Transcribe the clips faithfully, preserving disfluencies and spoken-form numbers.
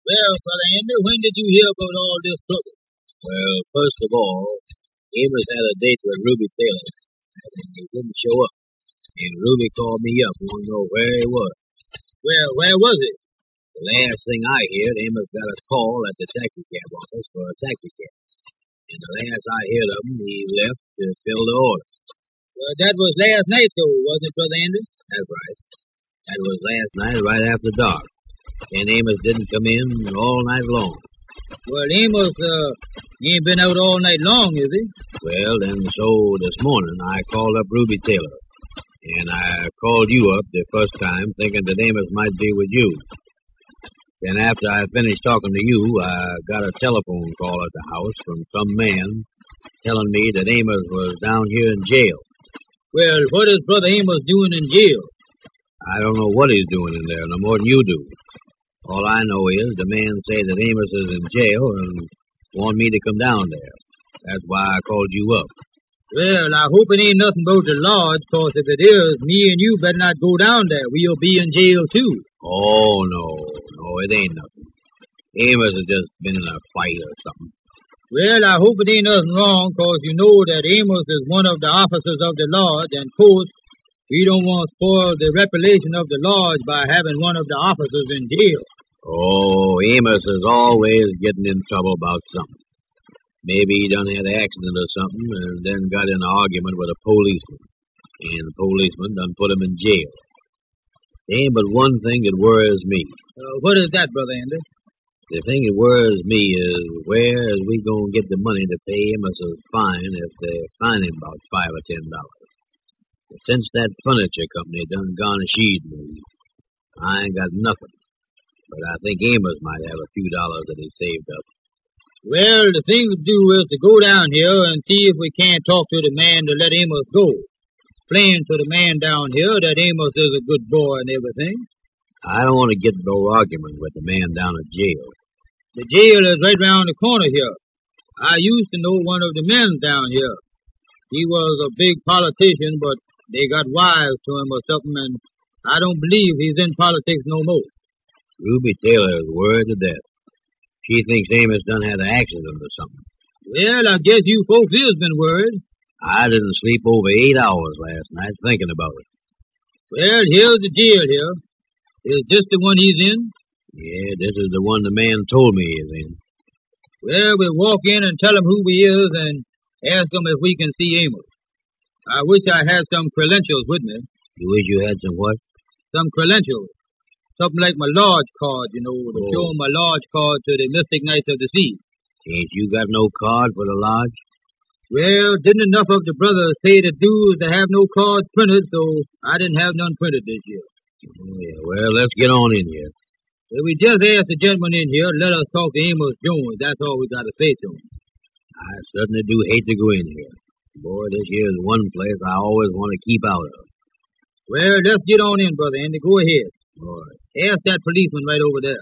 Well, Brother Andy, when did you hear about all this trouble? Well, first of all, Amos had a date with Ruby Taylor, and he didn't show up. And Ruby called me up, wanted to know where he was. Well, where was it? The last thing I heard, Amos got a call at the taxi cab office for a taxi cab. And the last I heard of him, he left to fill the order. Well, that was last night, though, wasn't it, Brother Andy? That's right. That was last night, right after dark. And Amos didn't come in all night long. Well, Amos, uh, he ain't been out all night long, is he? Well, then, so this morning, I called up Ruby Taylor. And I called you up the first time, thinking that Amos might be with you. Then after I finished talking to you, I got a telephone call at the house from some man telling me that Amos was down here in jail. Well, what is Brother Amos doing in jail? I don't know what he's doing in there, no more than you do. All I know is the man said that Amos is in jail and want me to come down there. That's why I called you up. Well, I hope it ain't nothing about the lodge, cause if it is, me and you better not go down there. We'll be in jail, too. Oh, no, no, it ain't nothing. Amos has just been in a fight or something. Well, I hope it ain't nothing wrong, cause you know that Amos is one of the officers of the lodge, and, of course, we don't want to spoil the reputation of the lodge by having one of the officers in jail. Oh, Amos is always getting in trouble about something. Maybe he done had an accident or something and then got in an argument with a policeman. And the policeman done put him in jail. There ain't but one thing that worries me. Uh, what is that, Brother Andy? The thing that worries me is where is we going to get the money to pay Amos's fine if they fine him about five or ten dollars. Since that furniture company done garnished me, I ain't got nothing. But I think Amos might have a few dollars that he saved up. Well, the thing to do is to go down here and see if we can't talk to the man to let Amos go. Explain to the man down here that Amos is a good boy and everything. I don't want to get no argument with the man down at jail. The jail is right round the corner here. I used to know one of the men down here. He was a big politician, but they got wise to him or something, and I don't believe he's in politics no more. Ruby Taylor is worried to death. She thinks Amos done had an accident or something. Well, I guess you folks is been worried. I didn't sleep over eight hours last night thinking about it. Well, here's the jail here. Is this the one he's in? Yeah, this is the one the man told me he's in. Well, we'll walk in and tell him who he is and ask him if we can see Amos. I wish I had some credentials with me. You wish you had some what? Some credentials. Something like my lodge card, you know, to oh. show him my lodge card to the Mystic Knights of the Sea. Ain't you got no card for the lodge? Well, didn't enough of the brothers pay the dues to have no cards printed, so I didn't have none printed this year. Oh, yeah, well, let's get on in here. Well, we just asked the gentleman in here to let us talk to Amos Jones. That's all we got to say to him. I certainly do hate to go in here. Boy, this here is one place I always want to keep out of. Well, let's get on in, Brother Andy. Go ahead. All right. Ask that policeman right over there.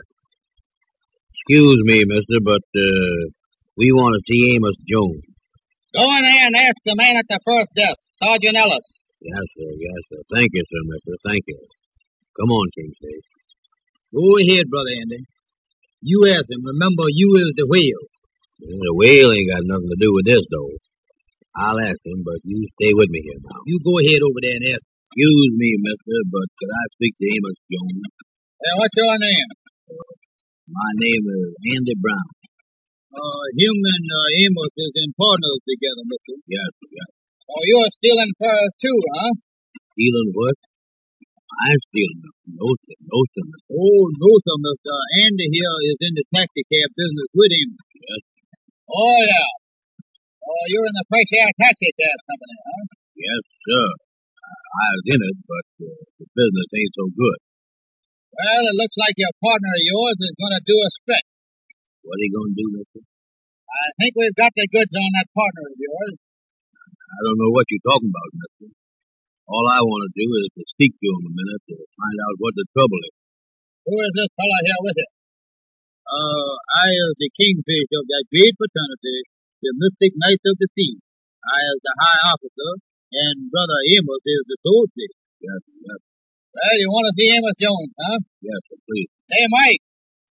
Excuse me, mister, but uh, we want to see Amos Jones. Go in there and ask the man at the first desk, Sergeant Ellis. Yes, sir, yes, sir. Thank you, sir, mister. Thank you. Come on, Kingsley. Go ahead, Brother Andy. You ask him. Remember, you is the whale. Well, the whale ain't got nothing to do with this, though. I'll ask him, but you stay with me here now. You go ahead over there and ask. Excuse me, mister, but could I speak to Amos Jones? Uh, what's your name? Uh, my name is Andy Brown. Uh, him and uh, Amos is in partners together, mister. Yes, yes. Oh, you're stealing furs too, huh? Stealing what? I'm stealing nothing. No, sir. No, sir, mister. Oh, no, sir, mister. Andy here is in the taxi cab business with him. Yes. Oh, yeah. Oh, you're in the Fresh Air Taxi Cab Company, huh? Yes, sir. I was in it, but uh, the business ain't so good. Well, it looks like your partner of yours is going to do a stretch. What are he going to do, mister? I think we've got the goods on that partner of yours. I don't know what you're talking about, mister. All I want to do is to speak to him a minute to find out what the trouble is. Who is this fellow here with you? Uh, I is the kingfish of that great fraternity, the Mystic Knights of the Sea. I is the high officer, and Brother Amos is the associate. Yes, yes. Well, you want to see Amos Jones, huh? Yes, sir, please. Hey, Mike.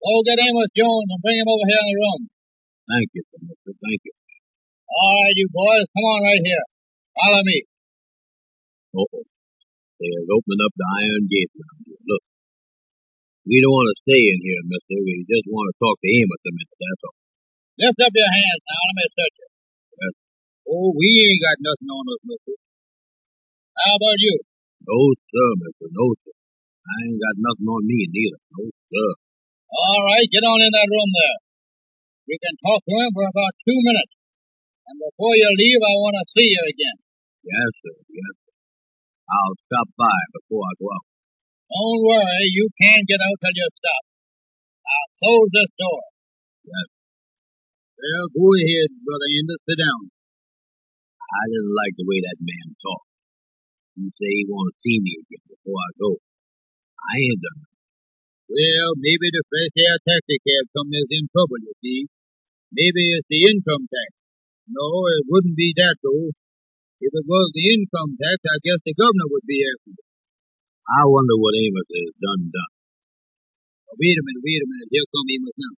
Go get Amos Jones and bring him over here in the room. Thank you, sir, mister. Thank you. All right, you boys, come on right here. Follow me. Uh-oh. They have opened up the iron gate around here. Look. We don't want to stay in here, mister. We just want to talk to Amos a minute, that's all. Lift up your hands now. Let me search you. Yes. Oh, we ain't got nothing on us, mister. How about you? No, sir, mister. No, sir. I ain't got nothing on me neither. No, sir. All right, get on in that room there. You can talk to him for about two minutes. And before you leave, I want to see you again. Yes, sir. Yes, sir. I'll stop by before I go out. Don't worry. You can't get out till you stop. I'll close this door. Yes. Well, go ahead, Brother Ender. Sit down. I didn't like the way that man talked. He say he want to see me again before I go. I ain't done it. Well, maybe the fresh air taxi cab company is in trouble, you see. Maybe it's the income tax. No, it wouldn't be that, though. If it was the income tax, I guess the governor would be after it. I wonder what Amos has done done. Oh, wait a minute, wait a minute. Here come Amos now.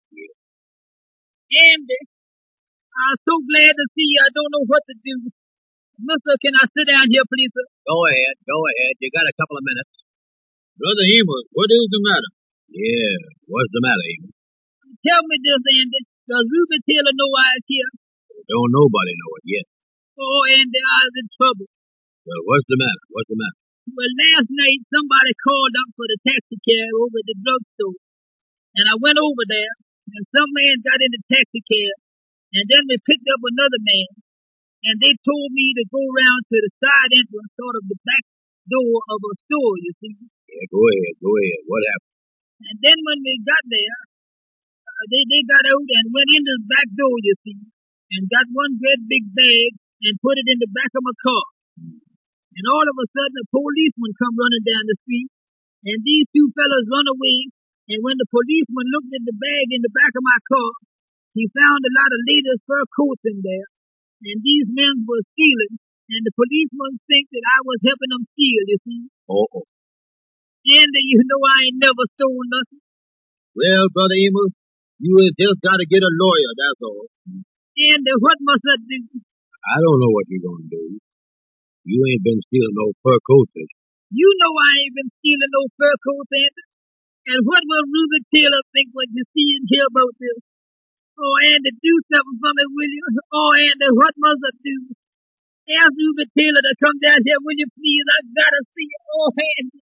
Andy, I'm so glad to see you. I don't know what to do. Mister, can I sit down here, please, sir? Go ahead, go ahead. You got a couple of minutes. Brother Amos, what is the matter? Yeah, what's the matter, Amos? Tell me this, Andy. Does Ruby Taylor know I is here? Don't nobody know it yet. Oh, Andy, I was in trouble. Well, what's the matter? What's the matter? Well, last night somebody called up for the taxi cab over at the drugstore. And I went over there, and some man got in the taxi cab, and then we picked up another man, and they told me to go around to the side entrance, sort of the back door of a store, you see. Yeah, go ahead, go ahead. What happened? And then when we got there, uh, they, they got out and went into the back door, you see, and got one great big bag and put it in the back of my car. And all of a sudden, a policeman come running down the street, and these two fellas run away. And when the policeman looked at the bag in the back of my car, he found a lot of ladies' fur coats in there. And these men were stealing, and the policeman think that I was helping them steal, you see. Oh. And you know I ain't never stolen nothing. Well, Brother Amos, you have just got to get a lawyer, that's all. And uh, what must I do? I don't know what you're going to do. You ain't been stealing no fur coats. You know I ain't been stealing no fur coats, Andy. And what will Ruby Taylor think when you see and hear about this? Oh, Andy, do something for me, will you? Oh, Andy, what must I do? Ask Ruby Taylor to come down here, will you please? I gotta see you. Oh, Andy.